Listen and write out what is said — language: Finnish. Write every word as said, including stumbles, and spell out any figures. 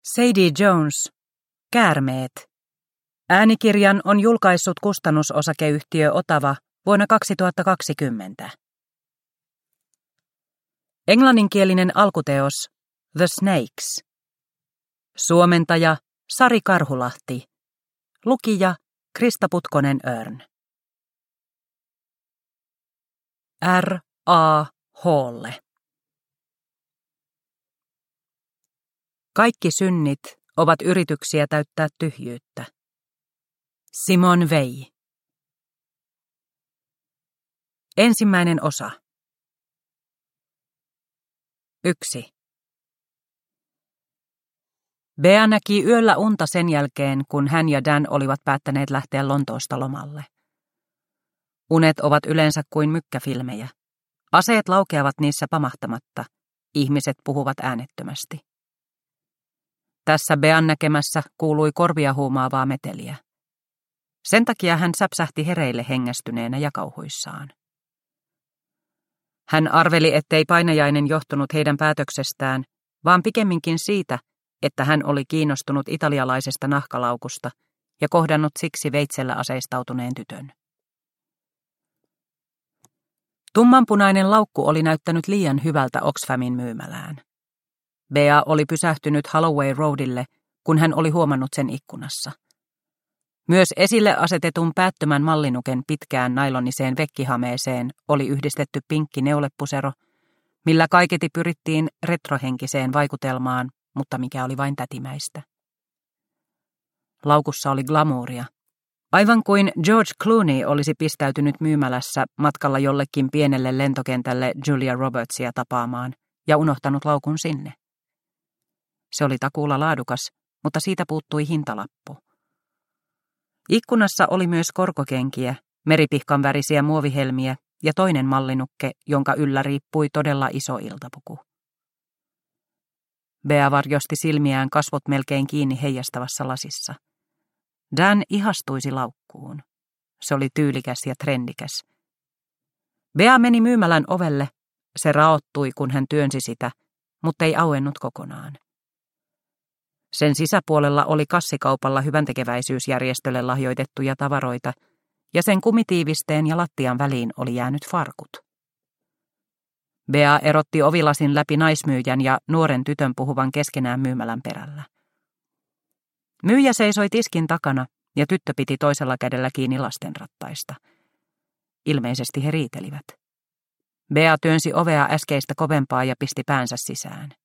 Sadie Jones, Käärmeet. Äänikirjan on julkaissut kustannusosakeyhtiö Otava vuonna kaksituhattakaksikymmentä. Englanninkielinen alkuteos The Snakes. Suomentaja Sari Karhulahti. Lukija Krista Putkonen-Örn. R. A. Haalle. Kaikki synnit ovat yrityksiä täyttää tyhjyyttä. Simone Weil. Ensimmäinen osa. Yksi. Bea näki yöllä unta sen jälkeen, kun hän ja Dan olivat päättäneet lähteä Lontoosta lomalle. Unet ovat yleensä kuin mykkäfilmejä. Aseet laukeavat niissä pamahtamatta. Ihmiset puhuvat äänettömästi. Tässä Bean näkemässä kuului korvia huumaavaa meteliä. Sen takia hän säpsähti hereille hengästyneenä ja kauhuissaan. Hän arveli, ettei painajainen johtunut heidän päätöksestään, vaan pikemminkin siitä, että hän oli kiinnostunut italialaisesta nahkalaukusta ja kohdannut siksi veitsellä aseistautuneen tytön. Tummanpunainen laukku oli näyttänyt liian hyvältä Oxfamin myymälään. Bea oli pysähtynyt Holloway Roadille, kun hän oli huomannut sen ikkunassa. Myös esille asetetun päättömän mallinuken pitkään nailoniseen vekkihameeseen oli yhdistetty pinkki neulepusero, millä kaiketi pyrittiin retrohenkiseen vaikutelmaan, mutta mikä oli vain tätimäistä. Laukussa oli glamouria. Aivan kuin George Clooney olisi pistäytynyt myymälässä matkalla jollekin pienelle lentokentälle Julia Robertsia tapaamaan ja unohtanut laukun sinne. Se oli takuulla laadukas, mutta siitä puuttui hintalappu. Ikkunassa oli myös korkokenkiä, meripihkan värisiä muovihelmiä ja toinen mallinukke, jonka yllä riippui todella iso iltapuku. Bea varjosti silmiään kasvot melkein kiinni heijastavassa lasissa. Dan ihastuisi laukkuun. Se oli tyylikäs ja trendikäs. Bea meni myymälän ovelle. Se raottui, kun hän työnsi sitä, mutta ei auennut kokonaan. Sen sisäpuolella oli kassikaupalla hyväntekeväisyysjärjestölle lahjoitettuja tavaroita, ja sen kumitiivisteen ja lattian väliin oli jäänyt farkut. Bea erotti ovilasin läpi naismyyjän ja nuoren tytön puhuvan keskenään myymälän perällä. Myyjä seisoi tiskin takana, ja tyttö piti toisella kädellä kiinni lastenrattaista. Ilmeisesti he riitelivät. Bea työnsi ovea äskeistä kovempaa ja pisti päänsä sisään.